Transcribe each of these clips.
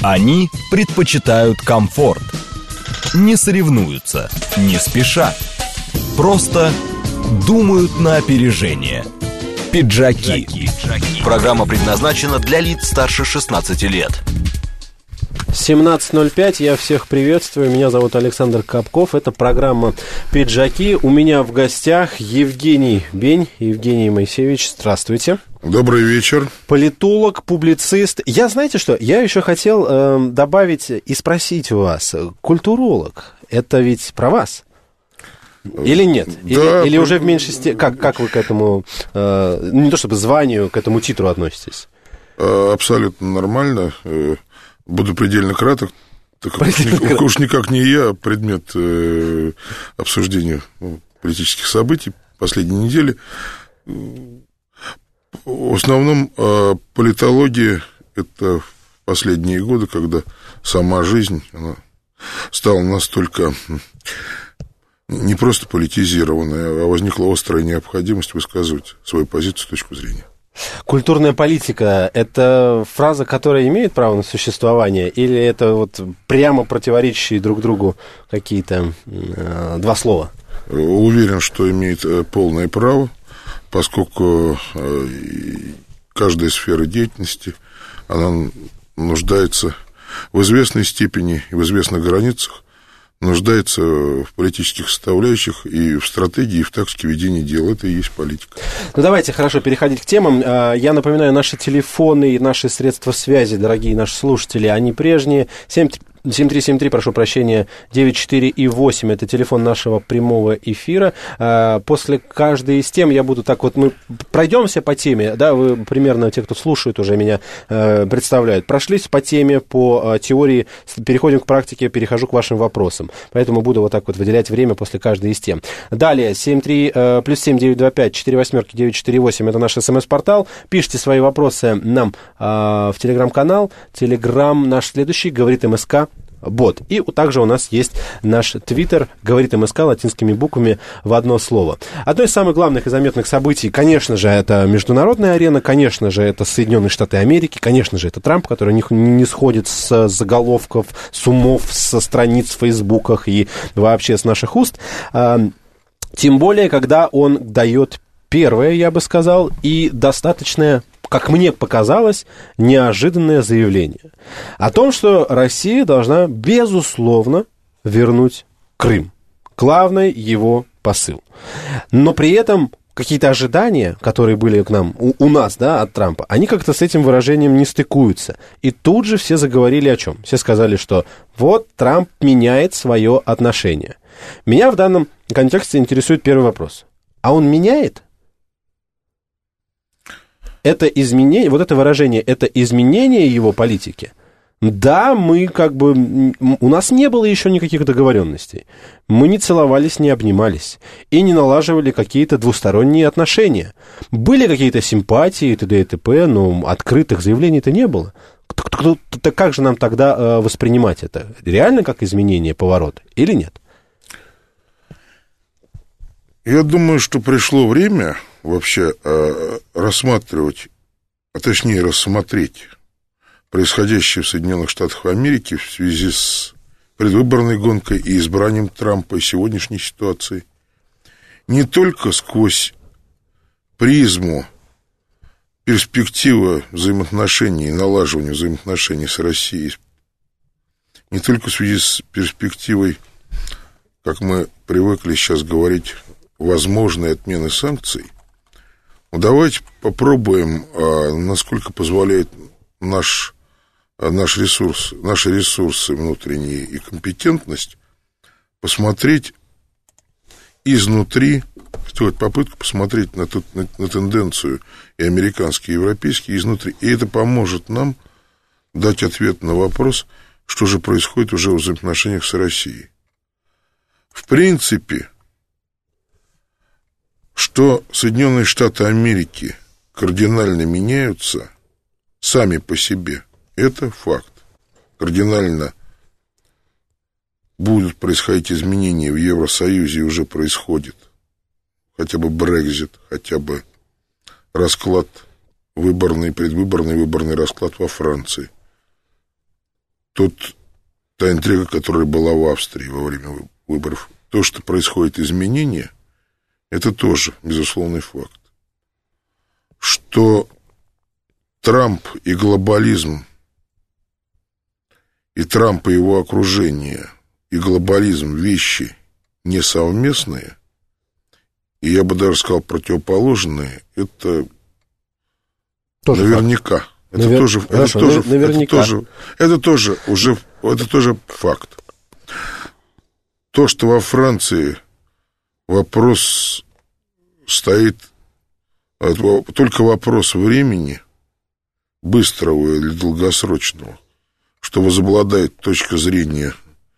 Они предпочитают комфорт. Не соревнуются, не спешат. Просто думают на опережение. Пиджаки. Программа предназначена для лиц старше 16 лет. 17:05, я всех приветствую, меня зовут Александр Капков, это программа «Пиджаки». У меня в гостях Евгений Бень, Евгений Моисеевич, здравствуйте. Добрый вечер. Политолог, публицист. Знаете что, я еще хотел добавить и спросить у вас, культуролог, это ведь про вас? Или нет? Да, или уже в меньшей степени, как вы к этому, не то чтобы званию, к этому титру относитесь? Абсолютно нормально. Буду предельно краток, так уж никак не я, а предмет обсуждения политических событий последней недели. В основном политология – это в последние годы, когда сама жизнь она стала настолько не просто политизированной, а возникла острая необходимость высказывать свою позицию, точку зрения. Культурная политика – это фраза, которая имеет право на существование, или это вот прямо противоречащие друг другу какие-то два слова? Уверен, что имеет полное право, поскольку каждая сфера деятельности, она нуждается в известной степени и в известных границах, нуждается в политических составляющих и в стратегии, и в тактике ведения дел. Это и есть политика. Ну, давайте, хорошо, переходить к темам. Я напоминаю, наши телефоны и наши средства связи, дорогие наши слушатели, они прежние. 7373, прошу прощения, 94 и 8, это телефон нашего прямого эфира. После каждой из тем я буду так вот, мы пройдемся по теме, да, вы примерно, те, кто слушает, уже меня представляют. Прошлись по теме, по теории, переходим к практике, перехожу к вашим вопросам. Поэтому буду вот так вот выделять время после каждой из тем. Далее, 73, плюс 7, 925, 4 восьмерки, 948, это наш СМС-портал. Пишите свои вопросы нам в телеграм-канал. Телеграм наш следующий, говорит МСК. Бот. И также у нас есть наш твиттер, говорит МСК латинскими буквами в одно слово. Одно из самых главных и заметных событий, конечно же, это международная арена, конечно же, это Соединенные Штаты Америки, конечно же, это Трамп, который не сходит с заголовков, с умов, со страниц в фейсбуках и вообще с наших уст. Тем более, когда он дает первое, я бы сказал, и достаточное, как мне показалось, неожиданное заявление о том, что Россия должна, безусловно, вернуть Крым. Главный его посыл. Но при этом какие-то ожидания, которые были к нам, у нас, да, от Трампа, они как-то с этим выражением не стыкуются. И тут же все заговорили о чем? Все сказали, что вот Трамп меняет свое отношение. Меня в данном контексте интересует первый вопрос. А он меняет? Это изменение, вот это выражение, это изменение его политики. Да, мы как бы, у нас не было еще никаких договоренностей. Мы не целовались, не обнимались и не налаживали какие-то двусторонние отношения. Были какие-то симпатии и т.д. и т.п., но открытых заявлений-то не было. Так как же нам тогда воспринимать это? Реально как изменение, поворот или нет? Я думаю, что пришло время вообще рассматривать, а точнее рассмотреть происходящее в Соединенных Штатах Америки в связи с предвыборной гонкой и избранием Трампа и сегодняшней ситуацией не только сквозь призму перспективы взаимоотношений, налаживания взаимоотношений с Россией, не только в связи с перспективой, как мы привыкли сейчас говорить, возможной отмены санкций. Но давайте попробуем, насколько позволяет наши ресурсы внутренние и компетентность, посмотреть изнутри, сделать попытку посмотреть на тенденцию и американские, и европейские изнутри. И это поможет нам дать ответ на вопрос, что же происходит уже в взаимоотношениях с Россией. В принципе, что Соединенные Штаты Америки кардинально меняются сами по себе, это факт. Кардинально будут происходить изменения в Евросоюзе, и уже происходит. Хотя бы Брексит, хотя бы расклад, выборный, предвыборный, выборный расклад во Франции. та интрига, которая была в Австрии во время выборов, то, что происходит изменения, это тоже безусловный факт. Что Трамп и глобализм, и Трамп и его окружение, и глобализм вещи несовместные, и я бы даже сказал противоположные, это тоже наверняка. Факт. Это тоже факт. То, что во Франции вопрос стоит, только вопрос времени, быстрого или долгосрочного, что возобладает точка зрения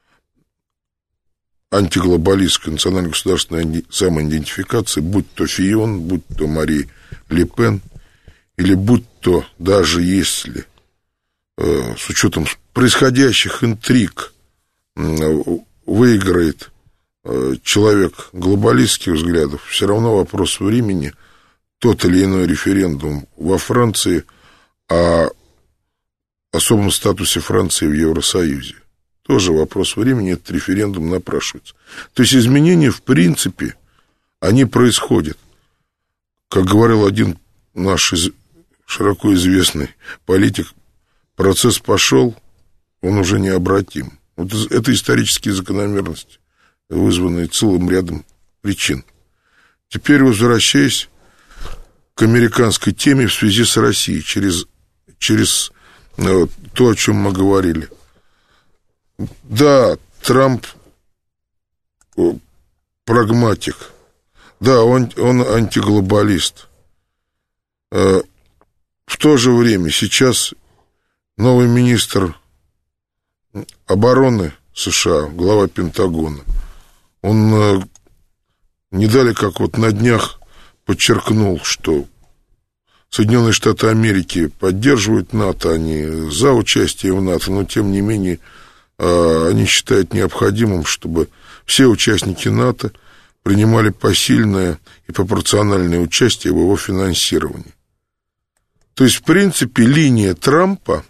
антиглобалистской национально-государственной самоидентификации, будь то Фион, будь то Мари Ле Пен, или будь то, даже если с учетом происходящих интриг выиграет человек глобалистских взглядов, все равно вопрос времени, тот или иной референдум во Франции о особом статусе Франции в Евросоюзе. Тоже вопрос времени, этот референдум напрашивается. То есть изменения, в принципе, они происходят. Как говорил один наш широко известный политик, процесс пошел, он уже необратим. Вот это исторические закономерности, вызванные целым рядом причин. Теперь, возвращаясь к американской теме в связи с Россией, через то, о чем мы говорили. Да, Трамп прагматик. Да, он антиглобалист. В то же время сейчас новый министр обороны США, глава Пентагона, он не далее, как вот на днях подчеркнул, что Соединенные Штаты Америки поддерживают НАТО, они за участие в НАТО, но тем не менее они считают необходимым, чтобы все участники НАТО принимали посильное и пропорциональное участие в его финансировании. То есть, в принципе, линия Трампа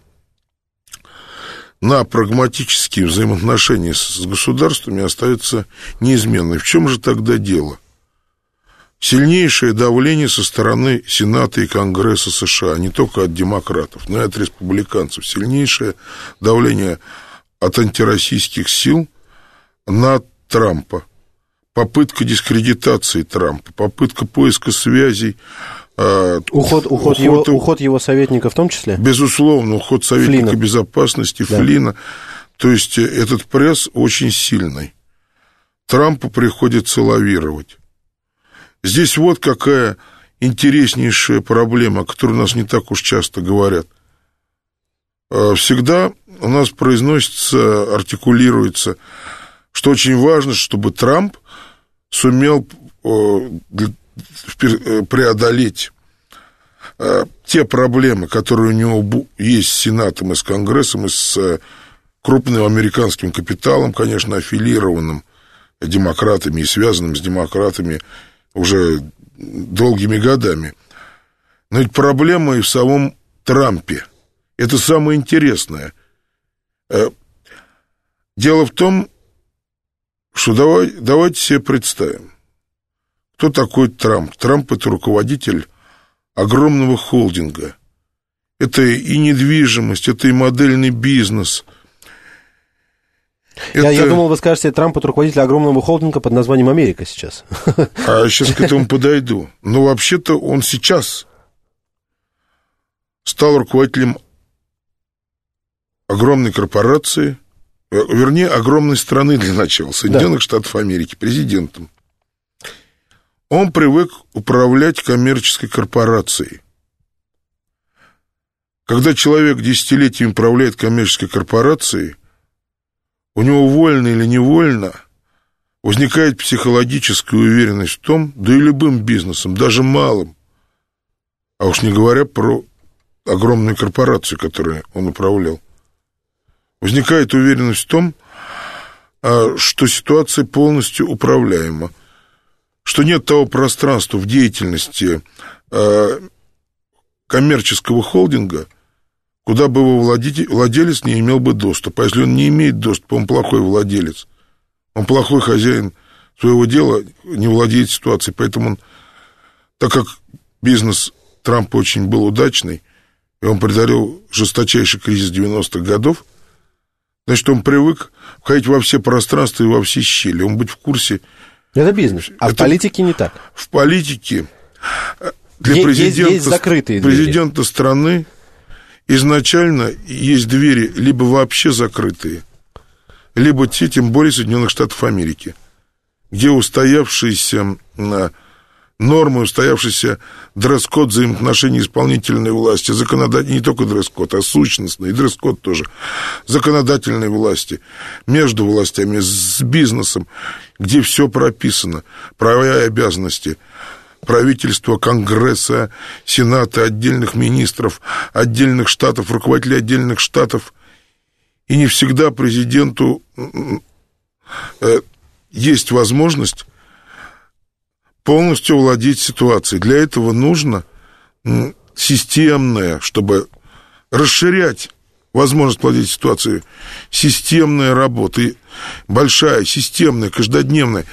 на прагматические взаимоотношения с государствами остается неизменной. В чем же тогда дело? Сильнейшее давление со стороны Сената и Конгресса США, не только от демократов, но и от республиканцев. Сильнейшее давление от антироссийских сил на Трампа. Попытка дискредитации Трампа, попытка поиска связей. Уход его советника в том числе? Безусловно, уход советника Флина. Безопасности, да. Флина. То есть этот пресс очень сильный. Трампу приходится лавировать. Здесь вот какая интереснейшая проблема, о которой у нас не так уж часто говорят. Всегда у нас произносится, артикулируется, что очень важно, чтобы Трамп сумел преодолеть те проблемы, которые у него есть с Сенатом и с Конгрессом, и с крупным американским капиталом, конечно, аффилированным демократами и связанным с демократами уже долгими годами. Но ведь проблема и в самом Трампе. Это самое интересное. Дело в том, что давайте себе представим, кто такой Трамп. Трамп – это руководитель огромного холдинга. Это и недвижимость, это и модельный бизнес. Я думал, вы скажете, Трамп – это руководитель огромного холдинга под названием Америка сейчас. А сейчас к этому подойду. Но вообще-то он сейчас стал руководителем огромной корпорации, вернее, огромной страны для начала, Соединенных Штатов Америки, президентом. Он привык управлять коммерческой корпорацией. Когда человек десятилетиями управляет коммерческой корпорацией, у него вольно или невольно возникает психологическая уверенность в том, да и любым бизнесом, даже малым, а уж не говоря про огромную корпорацию, которой он управлял, возникает уверенность в том, что ситуация полностью управляема, что нет того пространства в деятельности коммерческого холдинга, куда бы его владелец не имел бы доступа. А если он не имеет доступа, он плохой владелец. Он плохой хозяин своего дела, не владеет ситуацией. Поэтому он, так как бизнес Трампа очень был удачный, и он преодолел жесточайший кризис 90-х годов, значит, он привык входить во все пространства и во все щели. Он быть в курсе. Это бизнес. А в политике не так. В политике для президента страны изначально есть двери либо вообще закрытые, либо те, тем более Соединенных Штатов Америки, где устоявшиеся нормы, устоявшийся дресс-код взаимоотношений исполнительной власти, не только дресс-код, а сущностный, и дресс-код тоже, законодательной власти, между властями, с бизнесом, где все прописано, права и обязанности правительства, Конгресса, Сената, отдельных министров, отдельных штатов, руководителей отдельных штатов. И не всегда президенту есть возможность полностью владеть ситуацией. Для этого нужно системное, чтобы расширять возможность владеть ситуацией, системная работа, и большая, системная, каждодневная.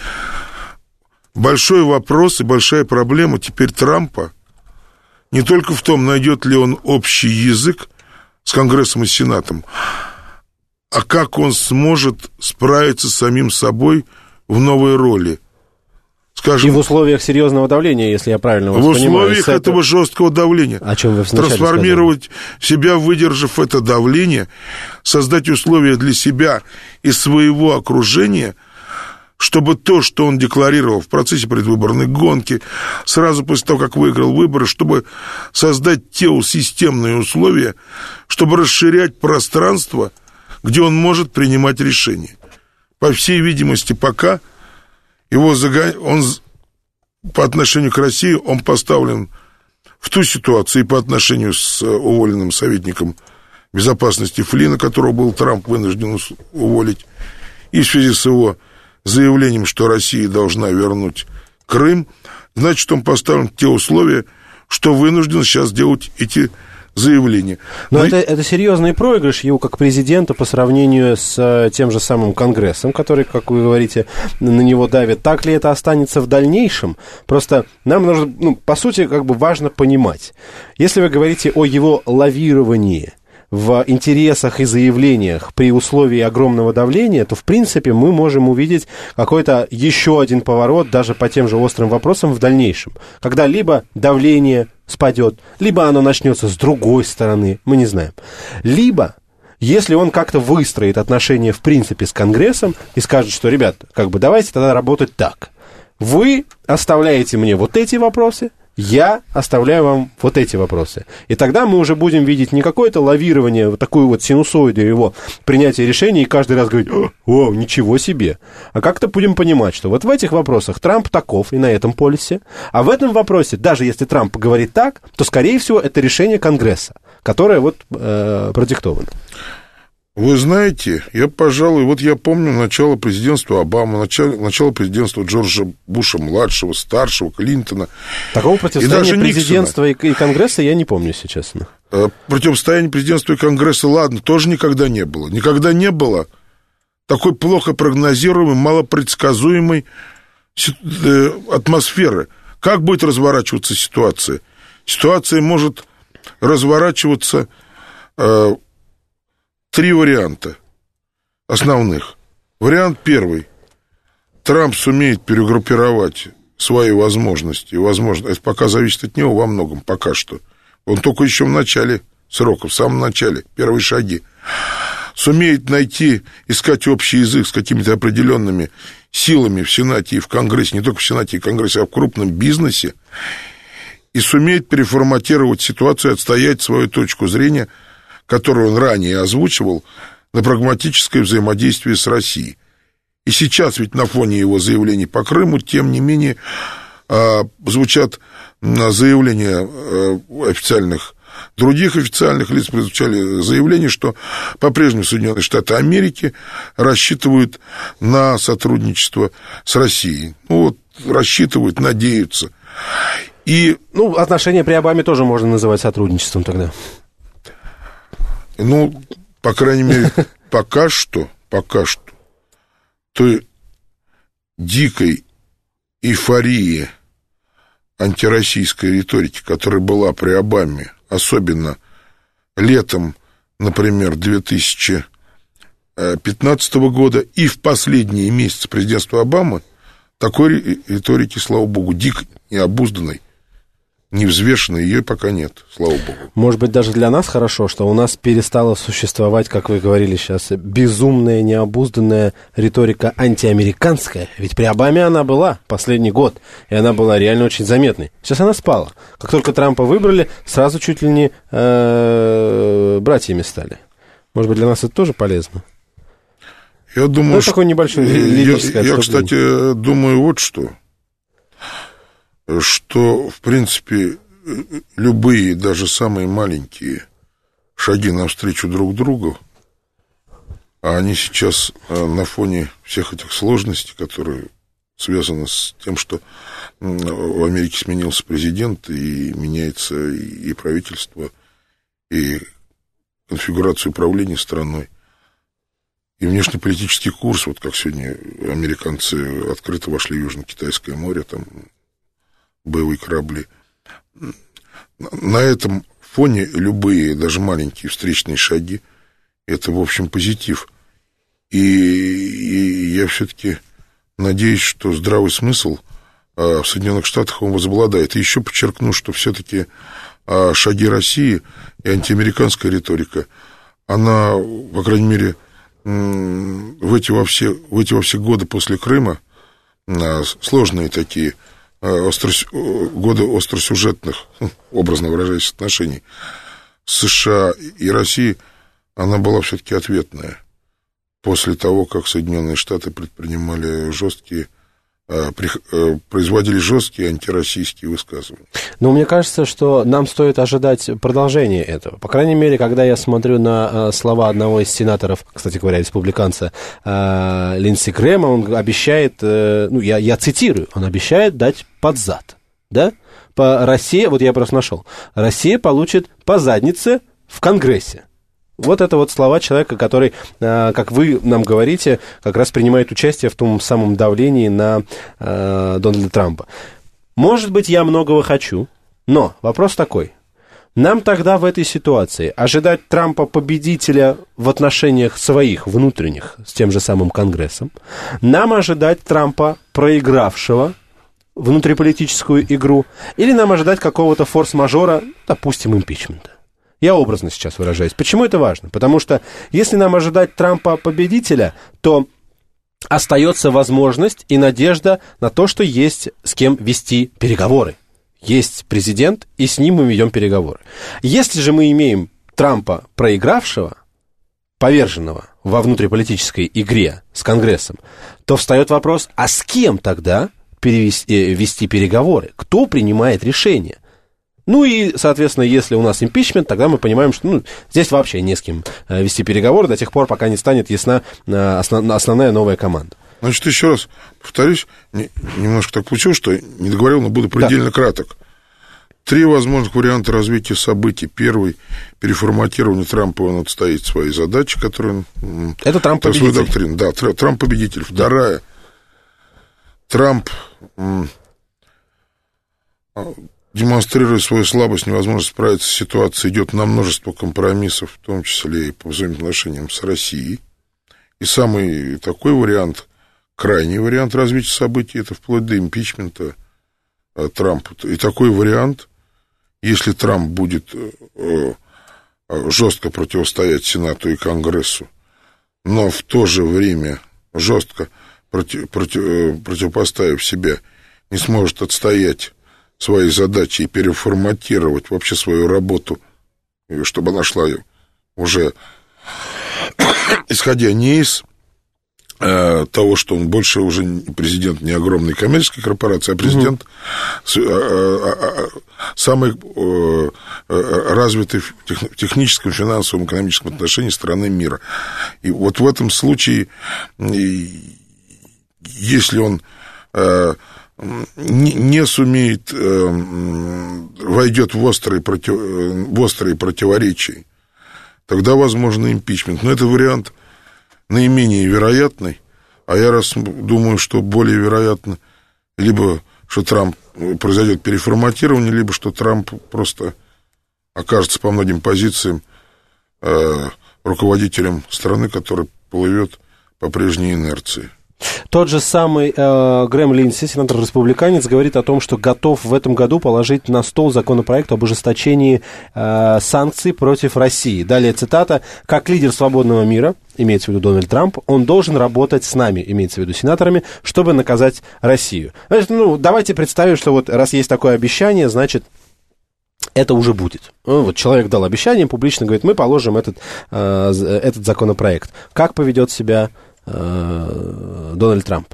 Большой вопрос и большая проблема теперь Трампа не только в том, найдет ли он общий язык с Конгрессом и Сенатом, а как он сможет справиться с самим собой в новой роли. Скажем, и в условиях серьезного давления, если я правильно вас понимаю. В условиях этого жесткого давления. О чем вы вначале трансформировать себя, выдержав это давление, создать условия для себя и своего окружения, чтобы то, что он декларировал в процессе предвыборной гонки, сразу после того, как выиграл выборы, чтобы создать те системные условия, чтобы расширять пространство, где он может принимать решения. По всей видимости, пока он по отношению к России он поставлен в ту ситуацию и по отношению с уволенным советником безопасности Флина, которого был Трамп вынужден уволить, и в связи с его заявлением, что Россия должна вернуть Крым, значит, он поставлен в те условия, что вынужден сейчас делать эти заявления. Но это серьезный проигрыш его как президента по сравнению с тем же самым Конгрессом, который, как вы говорите, на него давит. Так ли это останется в дальнейшем? Просто нам нужно, по сути, важно понимать. Если вы говорите о его лавировании в интересах и заявлениях при условии огромного давления, то, в принципе, мы можем увидеть какой-то еще один поворот даже по тем же острым вопросам в дальнейшем, когда либо давление спадет, либо оно начнется с другой стороны, мы не знаем. Либо, если он как-то выстроит отношения, в принципе, с Конгрессом и скажет, что, ребят, давайте тогда работать так. Вы оставляете мне вот эти вопросы, я оставляю вам вот эти вопросы. И тогда мы уже будем видеть не какое-то лавирование, вот такую вот синусоиду его принятия решений, и каждый раз говорить: «О, ничего себе!» А как-то будем понимать, что вот в этих вопросах Трамп таков и на этом полюсе, а в этом вопросе, даже если Трамп говорит так, то, скорее всего, это решение Конгресса, которое продиктовано. Вы знаете, я помню начало президентства Обамы, начало президентства Джорджа Буша-младшего, старшего, Клинтона. Такого противостояния президентства и Конгресса я не помню, если честно. Противостояния президентства и Конгресса, ладно, тоже никогда не было. Никогда не было такой плохо прогнозируемой, малопредсказуемой атмосферы. Как будет разворачиваться ситуация? Ситуация может разворачиваться... Три варианта основных. Вариант первый. Трамп сумеет перегруппировать свои возможности. Это пока зависит от него во многом, пока что. Он только еще в начале срока, в самом начале, первые шаги. Сумеет искать общий язык с какими-то определенными силами в Сенате и в Конгрессе, не только в Сенате и в Конгрессе, а в крупном бизнесе, и сумеет переформатировать ситуацию и отстоять свою точку зрения, которую он ранее озвучивал, на прагматическое взаимодействие с Россией. И сейчас ведь на фоне его заявлений по Крыму, тем не менее, звучат заявления других официальных лиц, прозвучали заявления, что по-прежнему Соединенные Штаты Америки рассчитывают на сотрудничество с Россией. Рассчитывают, надеются. Отношения при Обаме тоже можно называть сотрудничеством тогда. Ну, по крайней мере, пока что той дикой эйфории антироссийской риторики, которая была при Обаме, особенно летом, например, 2015 года и в последние месяцы президентства Обамы, такой риторики, слава богу, дикой, необузданной, невзвешенной, ее пока нет, слава богу. Может быть, даже для нас хорошо, что у нас перестала существовать, как вы говорили сейчас, безумная, необузданная риторика антиамериканская. Ведь при Обаме она была последний год, и она была реально очень заметной. Сейчас она спала. Как только Трампа выбрали, сразу чуть ли не братьями стали. Может быть, для нас это тоже полезно? Я думаю, ну, такой небольшой лирическое я, кстати, думаю вот что, в принципе, любые, даже самые маленькие шаги навстречу друг другу, а они сейчас на фоне всех этих сложностей, которые связаны с тем, что в Америке сменился президент, и меняется и правительство, и конфигурация управления страной, и внешнеполитический курс, вот как сегодня американцы открыто вошли в Южно-Китайское море, там боевые корабли. На этом фоне любые, даже маленькие встречные шаги, это, в общем, позитив. И я все-таки надеюсь, что здравый смысл в Соединенных Штатах он возобладает. И еще подчеркну, что все-таки шаги России и антиамериканская риторика, она, по крайней мере, в эти во все годы после Крыма, сложные такие, годы остросюжетных, образно выражаясь, отношений США и России, она была все-таки ответная. После того, как Соединенные Штаты производили жесткие антироссийские высказывания. Но мне кажется, что нам стоит ожидать продолжения этого. По крайней мере, когда я смотрю на слова одного из сенаторов, кстати говоря, республиканца Линдси Грэма, он обещает, я цитирую, он обещает дать под зад, да? Россия, вот я просто нашел, Россия получит по заднице в Конгрессе. Вот это вот слова человека, который, как вы нам говорите, как раз принимает участие в том самом давлении на Дональда Трампа. Может быть, я многого хочу, но вопрос такой. Нам тогда в этой ситуации ожидать Трампа победителя в отношениях своих внутренних с тем же самым Конгрессом, нам ожидать Трампа проигравшего внутриполитическую игру, или нам ожидать какого-то форс-мажора, допустим, импичмента. Я образно сейчас выражаюсь. Почему это важно? Потому что если нам ожидать Трампа победителя, то остается возможность и надежда на то, что есть с кем вести переговоры. Есть президент, и с ним мы ведем переговоры. Если же мы имеем Трампа проигравшего, поверженного во внутриполитической игре с Конгрессом, то встает вопрос, а с кем тогда вести переговоры? Кто принимает решение? Ну и, соответственно, если у нас импичмент, тогда мы понимаем, что здесь вообще не с кем вести переговоры до тех пор, пока не станет ясна основная новая команда. Значит, еще раз повторюсь, немножко так получилось, что не договорил, но буду предельно краток. 3 возможных варианта развития событий. Первый — переформатирование Трампа, он отстоит свои задачи, которые он... Это Трамп-победитель. Свою доктрину, да, Трамп-победитель. Вторая — Трамп... демонстрируя свою слабость, невозможность справиться с ситуацией, идет на множество компромиссов, в том числе и по взаимоотношениям с Россией. И самый такой вариант, крайний вариант развития событий, это вплоть до импичмента Трампа. И такой вариант, если Трамп будет жестко противостоять Сенату и Конгрессу, но в то же время жестко противопоставив себя, не сможет отстоять свои задачи и переформатировать вообще свою работу, чтобы она шла уже, исходя не из того, что он больше уже президент не огромной коммерческой корпорации, а президент самой развитой в техническом, финансовом, экономическом отношении страны мира. И вот в этом случае, если он не сумеет, войдет в острые противоречия, тогда возможно импичмент. Но это вариант наименее вероятный, а я думаю, что более вероятно либо что Трамп произойдет переформатирование, либо что Трамп просто окажется по многим позициям руководителем страны, который плывет по прежней инерции. Тот же самый Грэм Линдси, сенатор-республиканец, говорит о том, что готов в этом году положить на стол законопроект об ужесточении санкций против России. Далее цитата. «Как лидер свободного мира, имеется в виду Дональд Трамп, он должен работать с нами, имеется в виду сенаторами, чтобы наказать Россию». Значит, давайте представим, что вот раз есть такое обещание, значит, это уже будет. Вот человек дал обещание, публично говорит, мы положим этот законопроект. Как поведет себя Дональд Трамп?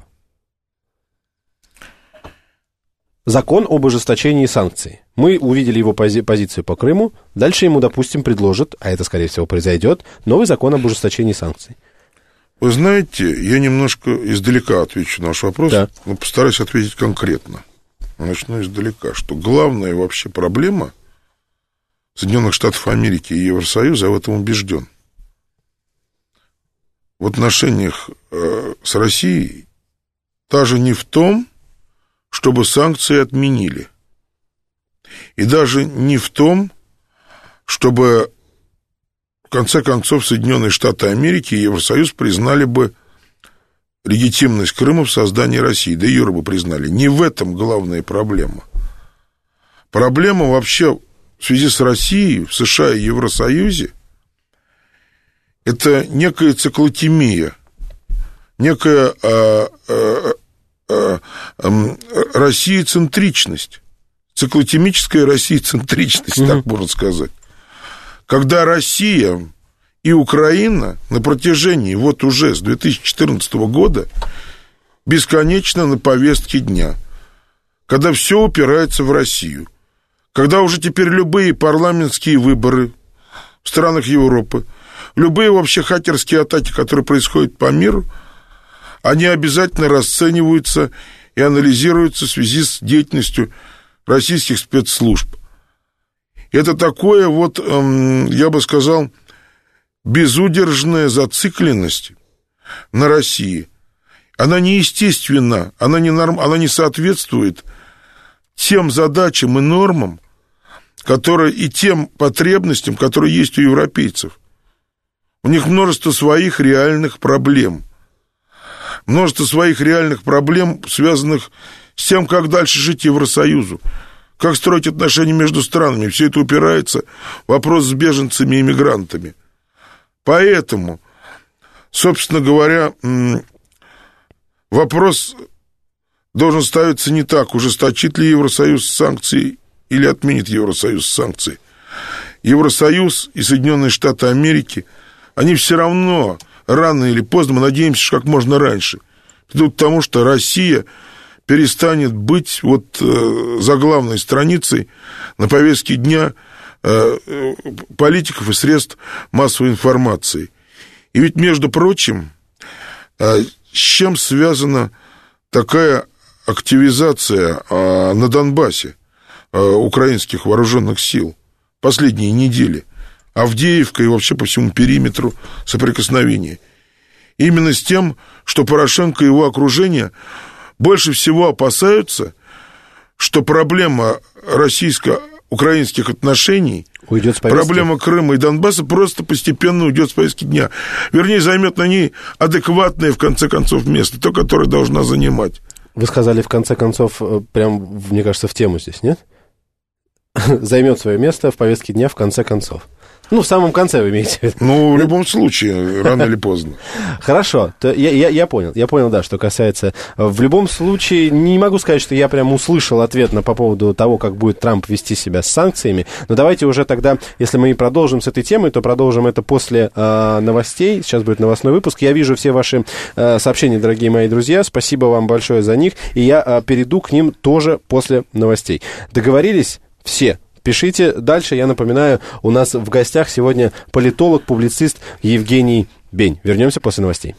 Закон об ужесточении санкций. Мы увидели его позицию по Крыму. Дальше ему, допустим, предложат, а это, скорее всего, произойдет, новый закон об ужесточении санкций. Вы знаете, я немножко издалека отвечу на ваш вопрос, да. Но постараюсь ответить конкретно. Начну издалека, что главная вообще проблема Соединенных Штатов Америки и Евросоюза, я в этом убежден, в отношениях с Россией даже не в том, чтобы санкции отменили, и даже не в том, чтобы, в конце концов, Соединенные Штаты Америки и Евросоюз признали бы легитимность Крыма в создании России, да и юра бы признали. Не в этом главная проблема. Проблема вообще в связи с Россией, в США и Евросоюзе, это некая циклотемия, некая россиецентричность, циклотемическая россиецентричность, так можно сказать. Когда Россия и Украина на протяжении, вот уже с 2014 года, бесконечно на повестке дня, когда все упирается в Россию, когда уже теперь любые парламентские выборы в странах Европы, любые вообще хакерские атаки, которые происходят по миру, они обязательно расцениваются и анализируются в связи с деятельностью российских спецслужб. Это такое вот, я бы сказал, безудержная зацикленность на России. Она неестественна, она не соответствует тем задачам и нормам, которые, и тем потребностям, которые есть у европейцев. У них множество своих реальных проблем. Множество своих реальных проблем, связанных с тем, как дальше жить Евросоюзу, как строить отношения между странами. Все это упирается в вопрос с беженцами и мигрантами. Поэтому, собственно говоря, вопрос должен ставиться не так, ужесточит ли Евросоюз санкции или отменит Евросоюз санкции. Евросоюз и Соединенные Штаты Америки, они все равно рано или поздно, мы надеемся, что как можно раньше, придут к тому, что Россия перестанет быть вот заглавной страницей на повестке дня политиков и средств массовой информации. И ведь, между прочим, с чем связана такая активизация на Донбассе украинских вооруженных сил последние недели, Авдеевка и вообще по всему периметру соприкосновения? Именно с тем, что Порошенко и его окружение больше всего опасаются, что проблема российско-украинских отношений, проблема Крыма и Донбасса просто постепенно уйдет с повестки дня. Вернее, займет на ней адекватное, в конце концов, место, то, которое должна занимать. Вы сказали, в конце концов, прям, мне кажется, в тему здесь, нет? Займет свое место в повестке дня в конце концов. Ну, в самом конце вы имеете в виду. Ну, в любом случае, рано или поздно. Хорошо, я понял, да, что касается... В любом случае, не могу сказать, что я прям услышал ответ по поводу того, как будет Трамп вести себя с санкциями, но давайте уже тогда, если мы и продолжим с этой темой, то продолжим это после новостей. Сейчас будет новостной выпуск. Я вижу все ваши сообщения, дорогие мои друзья, спасибо вам большое за них, и я перейду к ним тоже после новостей. Договорились? Все. Пишите дальше. Я напоминаю, у нас в гостях сегодня политолог, публицист Евгений Бень. Вернемся после новостей.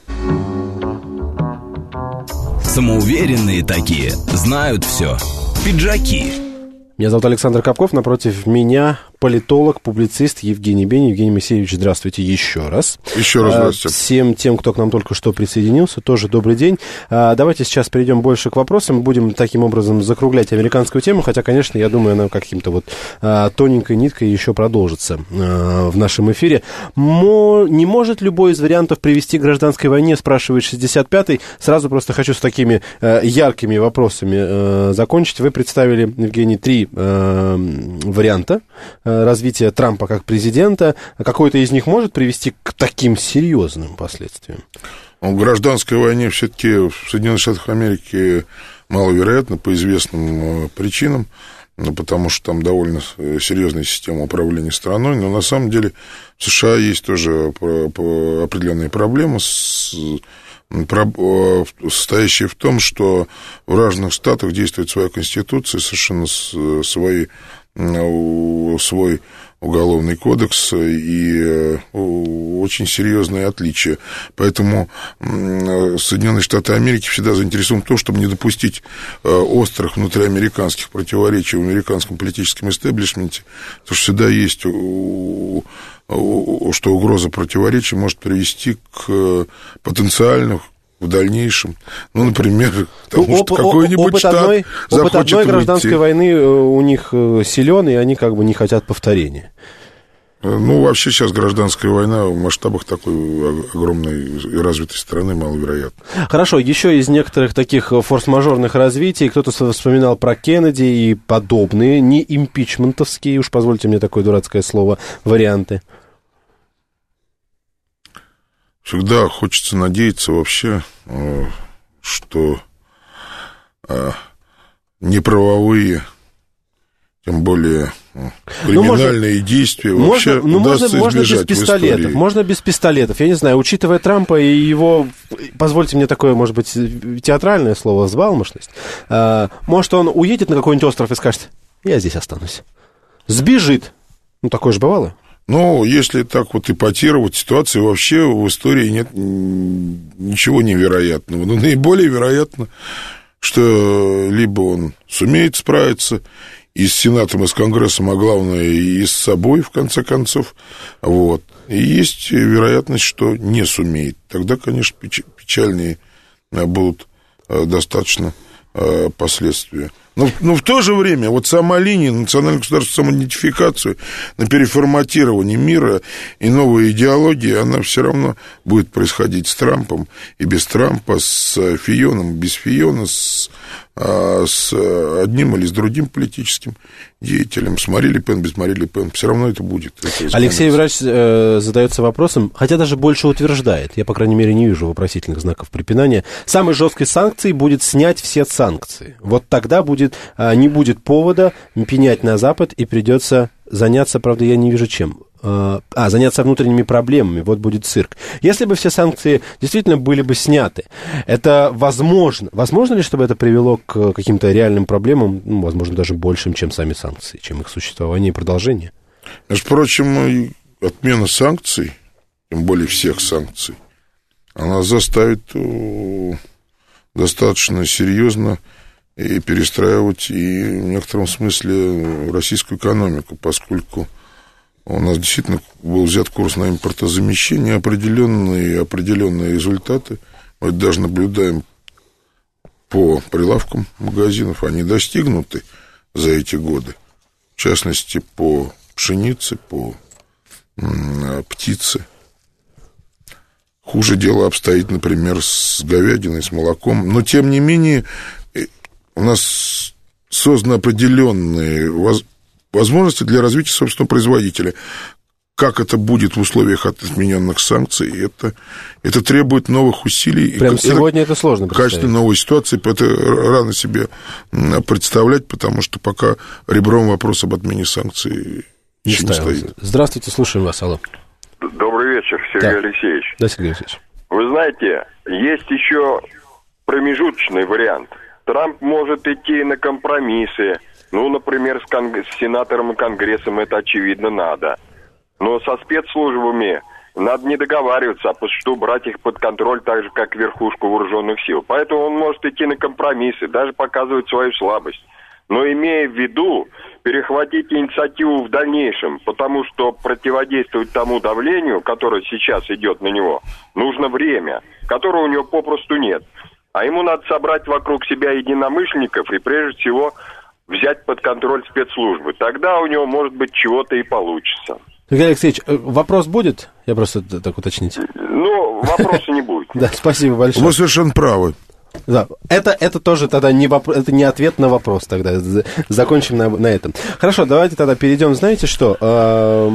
Самоуверенные такие, знают все. Пиджаки. Меня зовут Александр Капков, напротив меня политолог, публицист Евгений Бенин. Евгений Моисеевич, здравствуйте еще раз. Еще раз здравствуйте. Всем тем, кто к нам только что присоединился, тоже добрый день. Давайте сейчас перейдем больше к вопросам. Будем таким образом закруглять американскую тему, хотя, конечно, я думаю, она каким-то вот тоненькой ниткой еще продолжится в нашем эфире. Не может любой из вариантов привести к гражданской войне, спрашивает 65-й. Сразу просто хочу с такими яркими вопросами закончить. Вы представили, Евгений, 3 варианта развития Трампа как президента. Какой-то из них может привести к таким серьезным последствиям? В гражданской войне все-таки в Соединенных Штатах Америки маловероятно по известным причинам, потому что там довольно серьезная система управления страной, но на самом деле в США есть тоже определенные проблемы, состоящие в том, что в разных штатах действует своя конституция, совершенно свой уголовный кодекс и очень серьезные отличия. Поэтому Соединенные Штаты Америки всегда заинтересованы в том, чтобы не допустить острых внутриамериканских противоречий в американском политическом истеблишменте, потому что всегда есть, что угроза противоречий может привести к потенциальным в дальнейшем, например, потому что какой-нибудь штат захочет опыт одной гражданской войны у них силен, и они как бы не хотят повторения. Вообще сейчас гражданская война в масштабах такой огромной и развитой страны маловероятна. Хорошо, еще из некоторых таких форс-мажорных развитий, кто-то вспоминал про Кеннеди и подобные, не импичментовские, уж позвольте мне такое дурацкое слово, варианты. Всегда хочется надеяться вообще, что неправовые, тем более криминальные действия вообще удастся избежать в истории. Можно без пистолетов. Я не знаю, учитывая Трампа и его, позвольте мне такое, может быть, театральное слово, взбалмошность, может, он уедет на какой-нибудь остров и скажет: я здесь останусь. Сбежит. Такое же бывало. Если так вот ипотировать ситуацию, вообще в истории нет ничего невероятного. Наиболее вероятно, что либо он сумеет справиться и с Сенатом, и с Конгрессом, а главное, и с собой, в конце концов. Вот. И есть вероятность, что не сумеет. Тогда, конечно, печальнее будут достаточно последствия. Но в то же время вот сама линия национального государства, самоидентификацию, на переформатирование мира и новой идеологии, она все равно будет происходить с Трампом и без Трампа, с Фионом, без Фиона, с одним или с другим политическим деятелем, с Мари Ле Пен, без Мари Ле Пен, все равно это будет. Алексей Врач задается вопросом, хотя даже больше утверждает, я, по крайней мере, не вижу вопросительных знаков препинания, самой жесткой санкцией будет снять все санкции. Вот тогда не будет повода пенять на Запад, и придется заняться, правда, я не вижу чем. Заняться внутренними проблемами, вот будет цирк. Если бы все санкции действительно были бы сняты, это возможно. Возможно ли, чтобы это привело к каким-то реальным проблемам, возможно, даже большим, чем сами санкции, чем их существование и продолжение? Между прочим, отмена санкций, тем более всех санкций, она заставит достаточно серьезно и перестраивать и в некотором смысле российскую экономику, поскольку у нас действительно был взят курс на импортозамещение, определенные результаты. Мы это даже наблюдаем по прилавкам магазинов, они достигнуты за эти годы. В частности, по пшенице, по птице. Хуже дело обстоит, например, с говядиной, с молоком. Но, тем не менее, у нас созданы определенные возможности для развития собственного производителя. Как это будет в условиях отмененных санкций, это требует новых усилий. Прямо сегодня это сложно представить. В качестве новой ситуации это рано себе представлять, потому что пока ребром вопрос об отмене санкций не стоит. Здравствуйте, слушаем вас, алло. Добрый вечер, Сергей Алексеевич. Да, Сергей Алексеевич. Вы знаете, есть еще промежуточный вариант. Трамп может идти на компромиссы. Например, с сенатором и конгрессом это, очевидно, надо. Но со спецслужбами надо не договариваться, а что брать их под контроль так же, как верхушку вооруженных сил. Поэтому он может идти на компромиссы, даже показывать свою слабость. но имея в виду перехватить инициативу в дальнейшем, потому что противодействовать тому давлению, которое сейчас идет на него, нужно время, которого у него попросту нет. А ему надо собрать вокруг себя единомышленников и прежде всего взять под контроль спецслужбы. Тогда у него, может быть, чего-то и получится. Сергей Алексеевич, вопрос будет? Я просто так уточните. Ну, вопроса не будет. Да, спасибо большое. Вы совершенно правы. Да, это тоже тогда не вопрос, это не ответ на вопрос тогда. Закончим на этом. Хорошо, давайте тогда перейдем. Знаете что?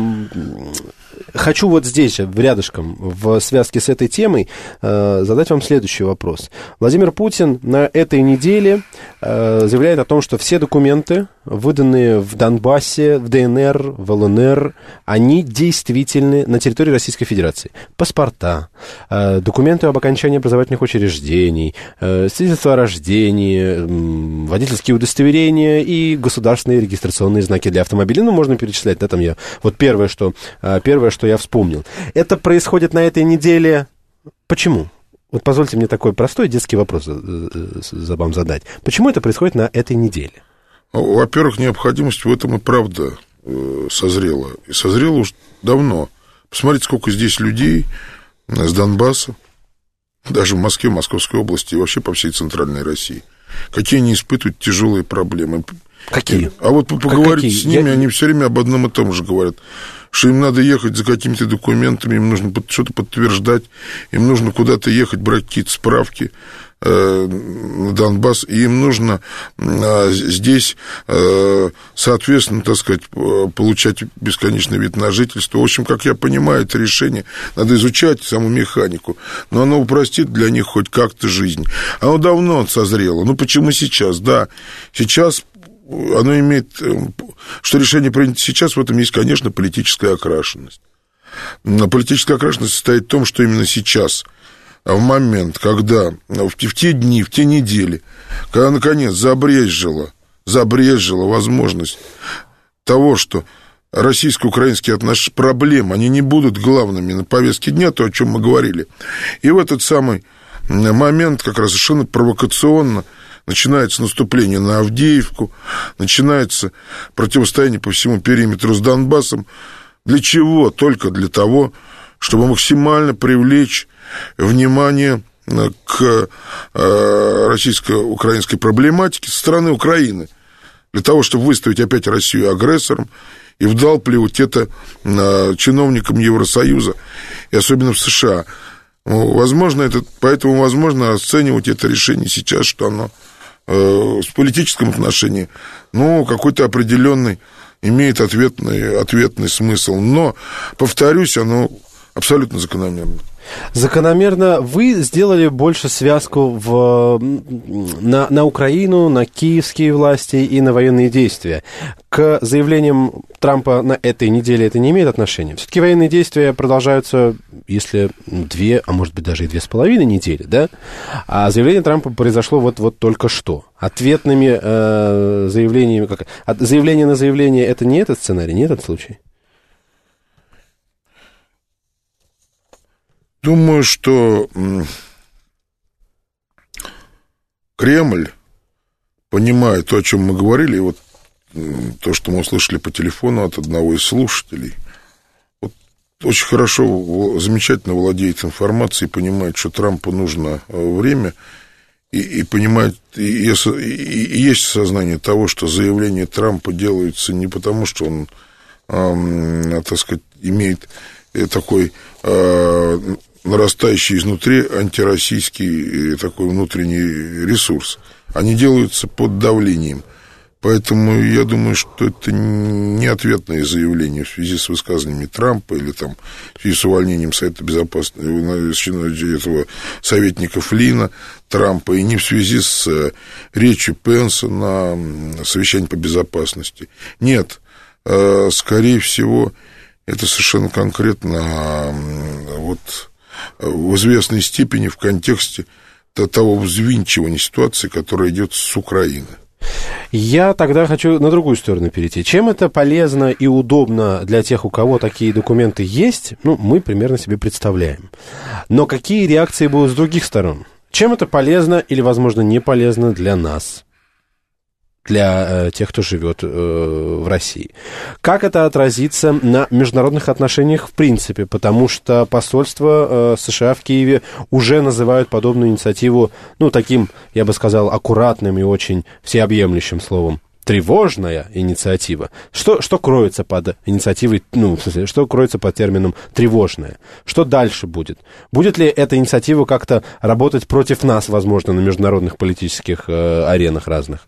Хочу вот здесь же, рядышком, в связке с этой темой, задать вам следующий вопрос. Владимир Путин на этой неделе заявляет о том, что все документы, выданные в Донбассе, в ДНР, в ЛНР, они действительны на территории Российской Федерации. Паспорта, документы об окончании образовательных учреждений, свидетельства о рождении, водительские удостоверения и государственные регистрационные знаки для автомобилей. Ну, можно перечислять, да, там я... Вот первое, что я вспомнил. Это происходит на этой неделе. Почему? Вот позвольте мне такой простой детский вопрос вам задать. Почему это происходит на этой неделе? Во-первых, необходимость в этом и правда созрела. И созрела уж давно. Посмотрите, сколько здесь людей с Донбасса, даже в Москве, в Московской области и вообще по всей центральной России. Какие они испытывают тяжелые проблемы. Какие? А вот поговорить с ними, они все время об одном и том же говорят, что им надо ехать за какими-то документами, им нужно что-то подтверждать, им нужно куда-то ехать, брать какие-то справки на Донбасс, и им нужно здесь, соответственно, так сказать, получать бесконечный вид на жительство. В общем, как я понимаю, это решение надо изучать саму механику, но оно упростит для них хоть как-то жизнь. Оно давно созрело. Ну, почему сейчас? Да, сейчас оно имеет... Что решение принято сейчас, в этом есть, конечно, политическая окрашенность. Но политическая окрашенность состоит в том, что именно сейчас, в момент, когда в те дни, в те недели, когда, наконец, забрезжила возможность того, что российско-украинские проблемы, они не будут главными на повестке дня, то, о чем мы говорили. И в этот самый момент, как раз совершенно провокационно, начинается наступление на Авдеевку, начинается противостояние по всему периметру с Донбассом. Для чего? Только для того, чтобы максимально привлечь внимание к российско-украинской проблематике со стороны Украины, для того, чтобы выставить опять Россию агрессором и вдалпливать это чиновникам Евросоюза, и особенно в США. Возможно, поэтому возможно оценивать это решение сейчас, что оно в политическом отношении, какой-то определенный имеет ответный смысл. Но, повторюсь, оно абсолютно закономерно. Закономерно. Вы сделали больше связку на Украину, на киевские власти и на военные действия. К заявлениям Трампа на этой неделе это не имеет отношения? Все-таки военные действия продолжаются, если 2, а может быть даже и 2,5 недели, да? А заявление Трампа произошло вот только что. Ответными заявлениями... Заявление на заявление — это не этот сценарий, не этот случай? Думаю, что Кремль, понимая то, о чем мы говорили, и вот то, что мы услышали по телефону от одного из слушателей, вот очень хорошо, замечательно владеет информацией, понимает, что Трампу нужно время, и понимает, и есть сознание того, что заявления Трампа делаются не потому, что он, так сказать, имеет такой нарастающий изнутри антироссийский такой внутренний ресурс. Они делаются под давлением. Поэтому я думаю, что это не ответное заявление в связи с высказываниями Трампа или там, в связи с увольнением Совета Безопасности, этого советника Флина Трампа, и не в связи с речью Пенса на совещании по безопасности. Нет, скорее всего, это совершенно конкретно вот в известной степени в контексте того взвинчивания ситуации, которая идет с Украины. Я тогда хочу на другую сторону перейти. Чем это полезно и удобно для тех, у кого такие документы есть, мы примерно себе представляем. Но какие реакции будут с других сторон? Чем это полезно или, возможно, не полезно для нас? для тех, кто живет в России. Как это отразится на международных отношениях в принципе? Потому что посольство США в Киеве уже называют подобную инициативу, ну, таким, я бы сказал, аккуратным и очень всеобъемлющим словом. Тревожная инициатива. Что кроется под инициативой, ну, в смысле, что кроется под термином тревожная? Что дальше будет? Будет ли эта инициатива как-то работать против нас, возможно, на международных политических аренах разных?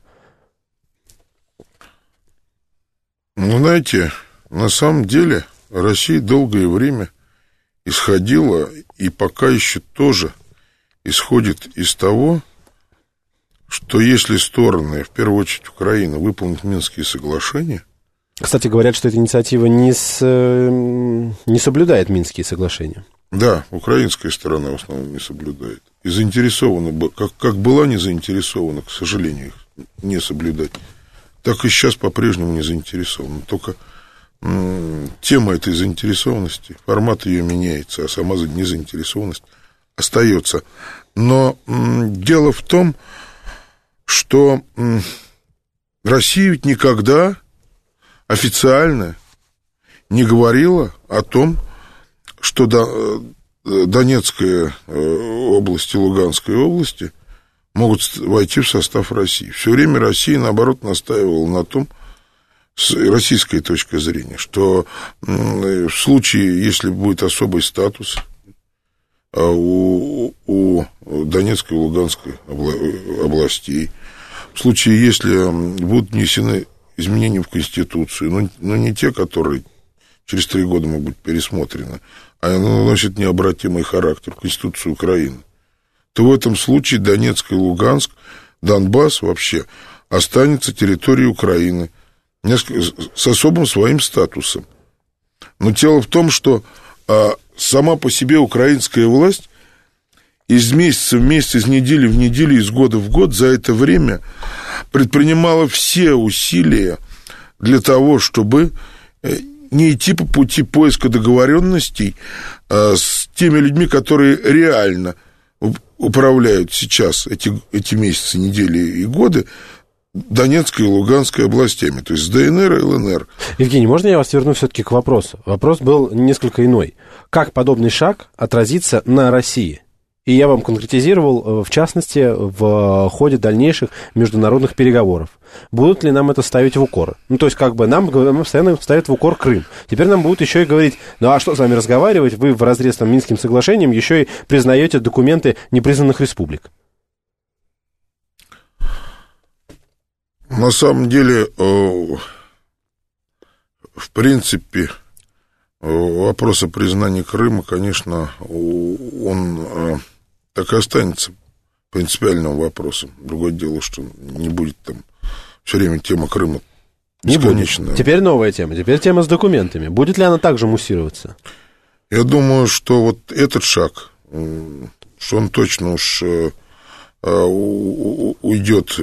Ну, знаете, на самом деле Россия долгое время исходила и пока еще тоже исходит из того, что если стороны, в первую очередь Украина, выполнят Минские соглашения... Кстати, говорят, что эта инициатива не соблюдает Минские соглашения. Да, украинская сторона в основном не соблюдает. И заинтересована, как была не заинтересована, к сожалению, их не соблюдать, так и сейчас по-прежнему не заинтересована. Только тема этой заинтересованности, формат ее меняется, а сама незаинтересованность остается. Но дело в том, что Россия ведь никогда официально не говорила о том, что Донецкая область и Луганская области могут войти в состав России. Все время Россия, наоборот, настаивала на том, с российской точки зрения, что в случае, если будет особый статус у Донецкой и Луганской областей, в случае, если будут внесены изменения в Конституцию, но не те, которые через 3 года могут быть пересмотрены, а носят необратимый характер в Конституцию Украины, то в этом случае Донецк и Луганск, Донбасс вообще останется территорией Украины с особым своим статусом. Но дело в том, что сама по себе украинская власть из месяца в месяц, из недели в неделю, из года в год за это время предпринимала все усилия для того, чтобы не идти по пути поиска договоренностей с теми людьми, которые реально управляют сейчас эти месяцы, недели и годы Донецкой и Луганской областями, то есть с ДНР и ЛНР. Евгений, можно я вас верну все-таки к вопросу? Вопрос был несколько иной. Как подобный шаг отразится на России? И я вам конкретизировал, в частности, в ходе дальнейших международных переговоров. Будут ли нам это ставить в укор? Ну, то есть, как бы нам постоянно ставят в укор Крым. Теперь нам будут еще и говорить, ну, а что с вами разговаривать? Вы вразрез с Минским соглашением еще и признаете документы непризнанных республик. На самом деле, в принципе, вопрос о признании Крыма, конечно, он так и останется принципиальным вопросом. Другое дело, что не будет там все время тема Крыма бесконечная. Теперь новая тема. Теперь тема с документами. Будет ли она также муссироваться? Я думаю, что вот этот шаг, что он точно уж уйдет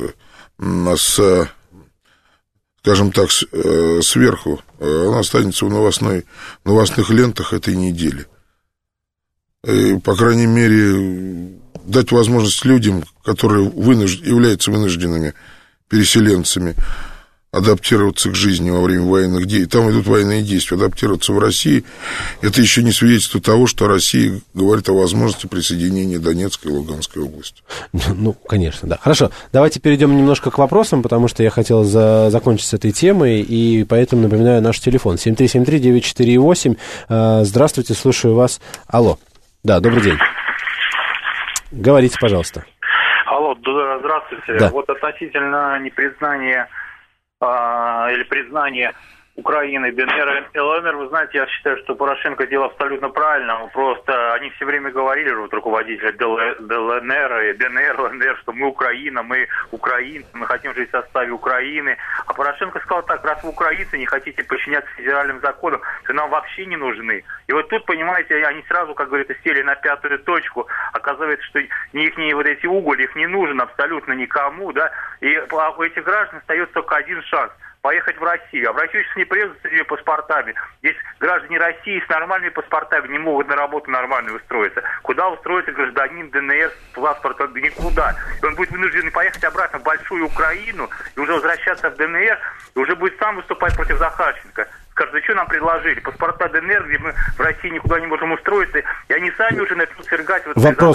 скажем так, сверху, он останется в новостных лентах этой недели. И, по крайней мере, дать возможность людям, которые являются вынужденными переселенцами, адаптироваться к жизни во время военных действий. Там идут военные действия. Адаптироваться в России – это еще не свидетельство того, что Россия говорит о возможности присоединения Донецкой и Луганской области. Ну, конечно, да. Хорошо, давайте перейдем немножко к вопросам, потому что я хотел закончить с этой темой, и поэтому напоминаю наш телефон 7373948. Здравствуйте, слушаю вас. Алло. Да, добрый день. Говорите, пожалуйста. Алло, здравствуйте. Да. Вот относительно непризнания или признания Украины, ДНР и ЛНР, вы знаете, я считаю, что Порошенко делал абсолютно правильно. Просто они все время говорили, вот руководители ДЛНР и ДНР, ЛНР, что мы Украина, мы украинцы, мы хотим жить в составе Украины. А Порошенко сказал так, раз вы украинцы, не хотите подчиняться федеральным законам, то нам вообще не нужны. И вот тут, понимаете, они сразу, как говорится, сели на пятую точку. Оказывается, что их вот эти уголь, их не нужен абсолютно никому, да. И у этих граждан остается только один шанс. поехать в Россию. А в Россию сейчас не приедут с этими паспортами. Здесь граждане России с нормальными паспортами не могут на работу нормально устроиться. Куда устроится гражданин ДНР с паспортом? Да никуда. И он будет вынужден поехать обратно в большую Украину и уже возвращаться в ДНР, и уже будет сам выступать против Захарченко. Скажут, что нам предложили? Паспорта ДНР, где мы в России никуда не можем устроиться, и они сами уже начнут свергать.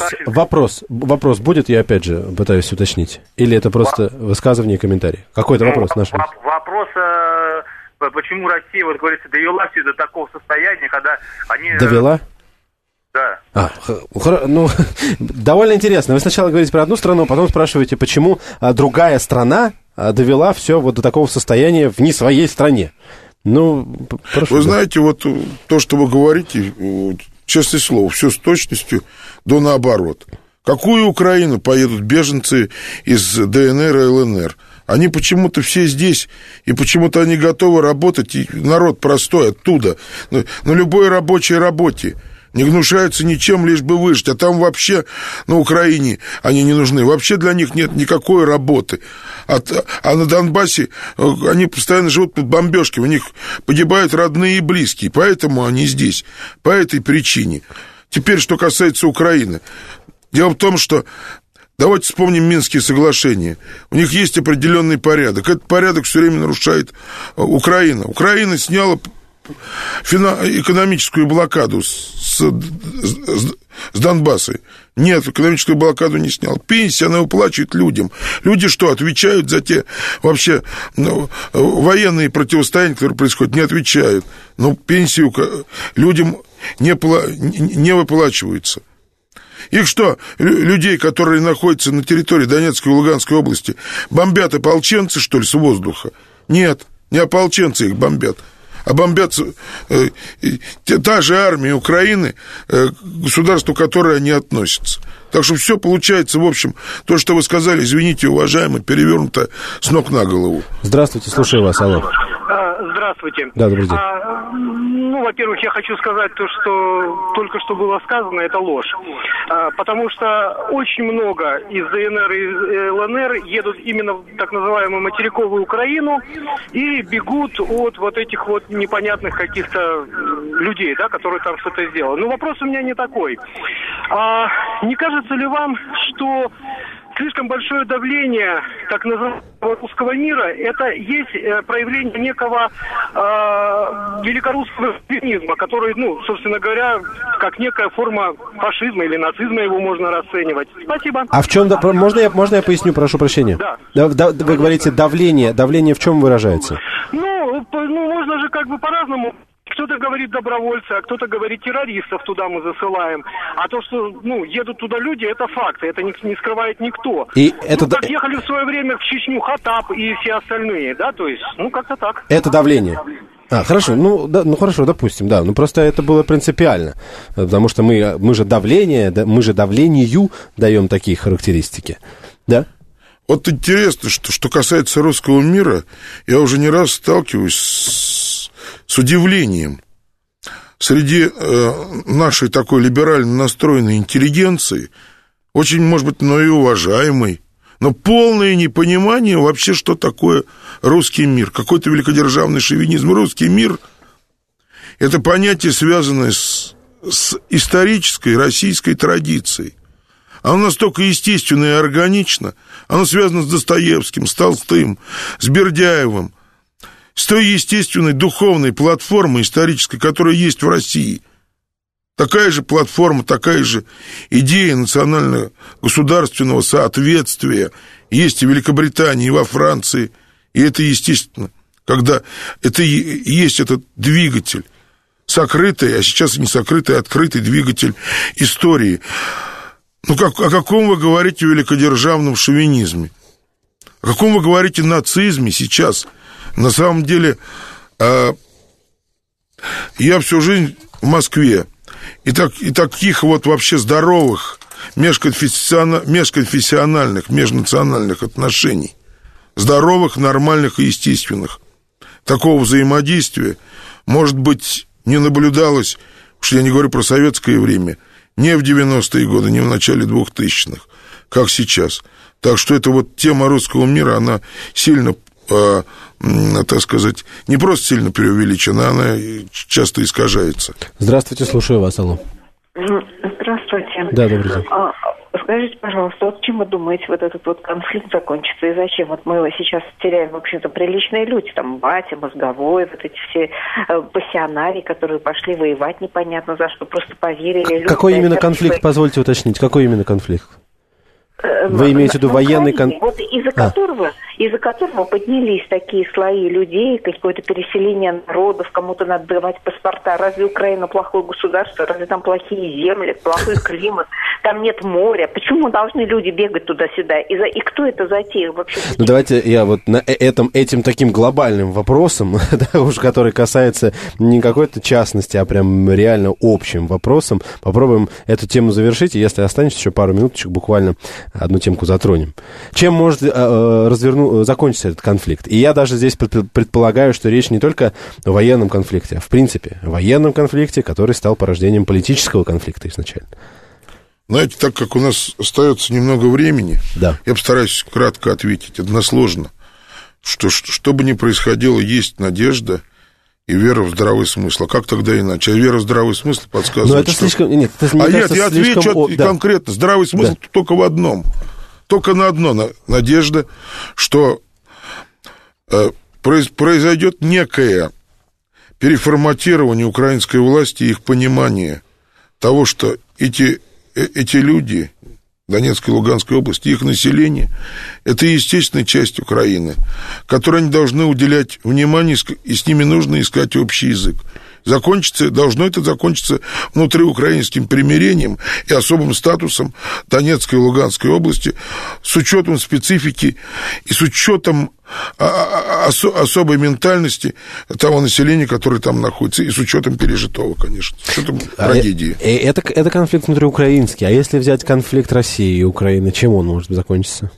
Вопрос будет, я опять же пытаюсь уточнить? Или это просто высказывание и комментарий? Какой-то вопрос наш? Вопрос, почему Россия, вот говорится, довела все до такого состояния, когда они... Довела? Да. Довольно интересно. Вы сначала говорите про одну страну, потом спрашиваете, почему другая страна довела все вот до такого состояния в не своей стране. Прошу. Вы знаете, вот то, что вы говорите, честное слово, все с точностью до наоборот. Какую Украину поедут беженцы из ДНР и ЛНР? Они почему-то все здесь, и почему-то они готовы работать, и народ простой оттуда, на любой рабочей работе. Не гнушаются ничем, лишь бы выжить. А там вообще на Украине они не нужны. Вообще для них нет никакой работы. А на Донбассе они постоянно живут под бомбежкой. У них погибают родные и близкие. Поэтому они здесь. По этой причине. Теперь, что касается Украины. Дело в том, что... Давайте вспомним Минские соглашения. У них есть определенный порядок. Этот порядок все время нарушает Украина. Украина сняла... экономическую блокаду с Донбасса. Нет, экономическую блокаду не снял. Пенсии она выплачивает людям. Люди что, отвечают за те вообще военные противостояния, которые происходят? Не отвечают. Но пенсии людям не выплачиваются. Их что, людей, которые находятся на территории Донецкой и Луганской области, бомбят ополченцы, что ли, с воздуха? Нет, не ополченцы их бомбят. А бомбят та же армия Украины, государство, к которой они относятся. Так что все получается, в общем, то, что вы сказали, извините, уважаемый, перевернуто с ног на голову. Здравствуйте, слушаю вас, алло. Здравствуйте. Да, добрый день. Во-первых, я хочу сказать то, что только что было сказано, это ложь. Потому что очень много из ДНР и ЛНР едут именно в так называемую материковую Украину и бегут от вот этих вот непонятных каких-то людей, да, которые там что-то сделали. Но вопрос у меня не такой. Не кажется ли вам, что слишком большое давление так называемого русского мира, это есть проявление некого великорусского шовинизма, который, собственно говоря, как некая форма фашизма или нацизма его можно расценивать. Спасибо. А в чем, можно я поясню, прошу прощения? Да. Вы говорите давление. Давление в чем выражается? Можно же как бы по-разному. Кто-то говорит добровольцы, а кто-то говорит террористов туда мы засылаем. А то, что, едут туда люди, это факт, это не скрывает никто. И это... как ехали в свое время в Чечню Хатаб и все остальные, да, то есть, как-то так. Это давление. Хорошо, хорошо, допустим, да, просто это было принципиально, потому что мы же давлению даем такие характеристики, да? Вот интересно, что касается русского мира, я уже не раз сталкиваюсь с удивлением. Среди нашей такой либерально настроенной интеллигенции, очень, может быть, но и уважаемой, но полное непонимание вообще, что такое русский мир, какой-то великодержавный шовинизм. Русский мир – это понятие, связанное с исторической российской традицией. Оно настолько естественно и органично, оно связано с Достоевским, с Толстым, с Бердяевым, с той естественной духовной платформой исторической, которая есть в России. Такая же платформа, такая же идея национально-государственного соответствия есть и в Великобритании, и во Франции. И это естественно, когда это есть этот двигатель, сокрытый, а сейчас не сокрытый, а открытый двигатель истории. О каком вы говорите великодержавном шовинизме? О каком вы говорите нацизме сейчас? На самом деле, я всю жизнь в Москве, и таких вот вообще здоровых межконфессиональных, межнациональных отношений, здоровых, нормальных и естественных, такого взаимодействия, может быть, не наблюдалось, потому что я не говорю про советское время, не в 90-е годы, не в начале 2000-х, как сейчас. Так что эта вот тема русского мира, она сильно так сказать, не просто сильно преувеличена, она часто искажается. Здравствуйте, слушаю вас, алло. Здравствуйте. Да, добрый день. Скажите, пожалуйста, вот чем вы думаете, вот этот вот конфликт закончится и зачем? Вот мы его сейчас теряем, в общем-то, приличные люди, там, Батя, Мозговой, вот эти все пассионарии, которые пошли воевать непонятно за что, просто поверили. Какой именно конфликт, позвольте уточнить, какой именно конфликт? Вы имеете в виду военный конфликт? Вот из-за которого поднялись такие слои людей, какое-то переселение народов, кому-то надо давать паспорта. Разве Украина плохое государство? Разве там плохие земли, плохой климат? Там нет моря. Почему должны люди бегать туда-сюда? И кто это затеял вообще? Ну, давайте я вот на этим таким глобальным вопросом, да, уж который касается не какой-то частности, а прям реально общим вопросом, попробуем эту тему завершить. И если останется еще пару минуточек, буквально одну темку затронем. Чем может закончиться этот конфликт? И я даже здесь предполагаю, что речь не только о военном конфликте, а в принципе о военном конфликте, который стал порождением политического конфликта изначально. Знаете, так как у нас остается немного времени, да, я постараюсь кратко ответить, односложно, что бы ни происходило, есть надежда и вера в здравый смысл. А как тогда иначе? А вера в здравый смысл подсказывает, но это что... слишком... Нет, это, нет, я отвечу конкретно. Здравый смысл только в одном. Только на одно. Надежда, что произойдет некое переформатирование украинской власти и их понимание того, что эти люди Донецкой и Луганской области, их население, это естественная часть Украины, которой они должны уделять внимание, и с ними нужно искать общий язык. Должно это закончиться внутриукраинским примирением и особым статусом Донецкой и Луганской области с учетом специфики и с учетом особой ментальности того населения, которое там находится, и с учетом пережитого, конечно, с учетом трагедии. Это конфликт внутриукраинский. А если взять конфликт России и Украины, чем он может закончиться?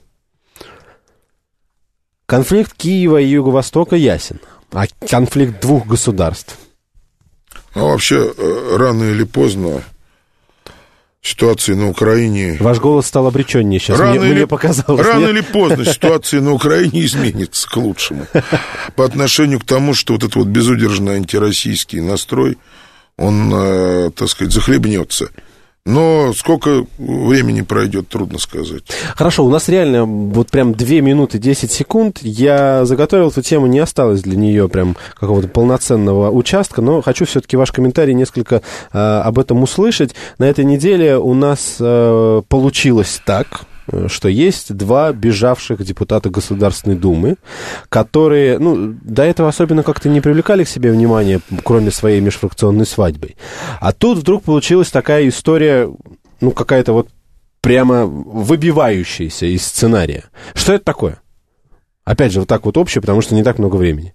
Конфликт Киева и Юго-Востока ясен, а конфликт двух государств? Ну, вообще, рано или поздно ситуация на Украине... Ваш голос стал обреченнее сейчас, мне показалось. Рано или поздно ситуация на Украине изменится к лучшему. По отношению к тому, что вот этот вот безудержный антироссийский настрой, он, так сказать, захлебнется. Но сколько времени пройдет, трудно сказать. Хорошо, у нас реально вот прям 2 минуты 10 секунд. Я заготовил эту тему, не осталось для нее прям какого-то полноценного участка, но хочу все-таки ваш комментарий несколько об этом услышать. На этой неделе у нас получилось так, что есть 2 бежавших депутата Государственной Думы, которые, до этого особенно как-то не привлекали к себе внимания, кроме своей межфракционной свадьбы. А тут вдруг получилась такая история, какая-то вот прямо выбивающаяся из сценария. Что это такое? Опять же, вот так вот общее, потому что не так много времени.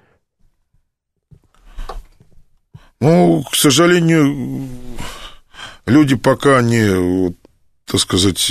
К сожалению, люди пока не, так сказать,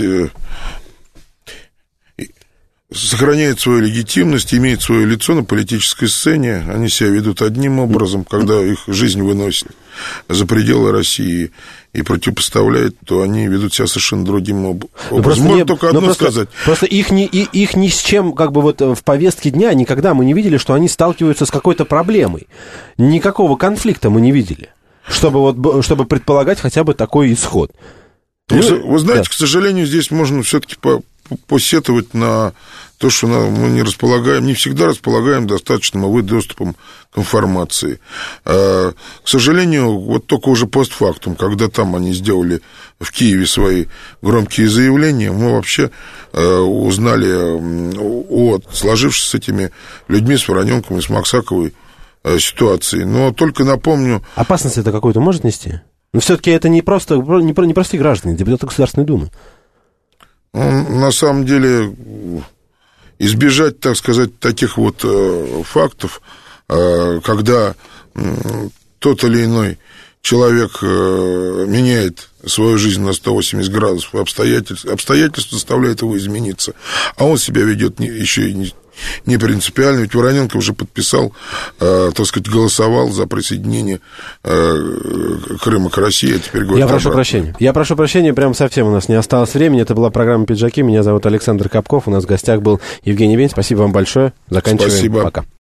сохраняют свою легитимность, имеют свое лицо на политической сцене. Они себя ведут одним образом, когда их жизнь выносит за пределы России и противопоставляет, то они ведут себя совершенно другим образом. Можно только одно сказать. Просто их ни с чем, в повестке дня никогда мы не видели, что они сталкиваются с какой-то проблемой. Никакого конфликта мы не видели, чтобы предполагать хотя бы такой исход. Вы знаете, к сожалению, здесь можно все-таки посетовать на то, что мы не всегда располагаем достаточным доступом к информации. К сожалению, вот только уже постфактум, когда там они сделали в Киеве свои громкие заявления, мы вообще узнали о сложившейся с этими людьми, с Вороненком и с Максаковой ситуации. Но только напомню... Опасность это какую-то может нести? Но все-таки это не простые граждане, депутаты Государственной Думы. На самом деле, избежать, так сказать, таких вот фактов, когда тот или иной человек меняет свою жизнь на 180 градусов, обстоятельства заставляют его измениться, а он себя ведет еще и не принципиально, ведь Вороненко уже подписал, так сказать, голосовал за присоединение Крыма к России, а теперь говорит... Я прошу прощения, прям совсем у нас не осталось времени, это была программа «Пиджаки», меня зовут Александр Капков, у нас в гостях был Евгений Вень, спасибо вам большое, заканчиваем, спасибо. Пока.